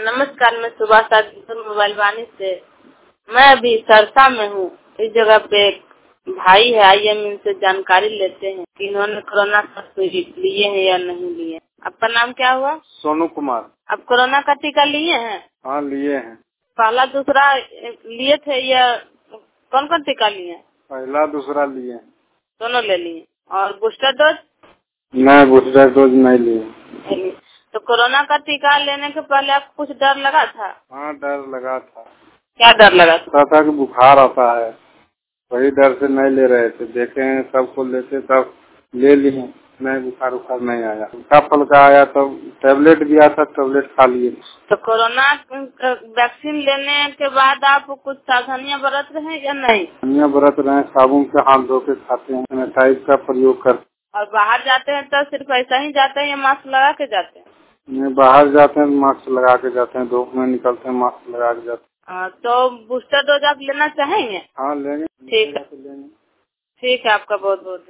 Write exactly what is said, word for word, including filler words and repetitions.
नमस्कार, मैं सुभाष मोबाइल वाणी से। मैं अभी सरसा में हूँ। इस जगह पे एक भाई है, आइए हम इनसे जानकारी लेते हैं कि इन्होंने कोरोना का लिए हैं या नहीं लिए। आपका नाम क्या हुआ? सोनू कुमार। आप कोरोना का टीका लिए हैं? हाँ, लिए हैं। पहला दूसरा लिए थे या कौन कौन टीका लिए? पहला दूसरा लिए। दोनों ले लिए। और बूस्टर डोज? नहीं, बूस्टर डोज नहीं लिए। तो कोरोना का टीका लेने के पहले आपको कुछ डर लगा था? हाँ, डर लगा था। क्या डर लगा था? था कि बुखार आता है, वही डर से नहीं ले रहे थे। देखे सबको लेते तब ले लिए, नहीं बुखार उखार नहीं आया। हल्का फुल्का आया तब टेबलेट दिया था, टेबलेट खा लिए। तो कोरोना वैक्सीन लेने के बाद आप कुछ सावधानियां बरत रहे हैं या नहीं? सावधानियां बरत रहे हैं, साबुन से हाथ धो के खाते हैं, सैनिटाइज का प्रयोग करते। और बाहर जाते हैं तो सिर्फ ऐसा ही जाते हैं या मास्क लगा के जाते हैं? नहीं, बाहर जाते हैं मास्क लगा के जाते हैं, धूप में निकलते हैं मास्क लगा के जाते आ, तो बूस्टर डोज आप लेना चाहेंगे? हैं। हाँ, लेंगे। ठीक है, ठीक है, आपका बहुत बहुत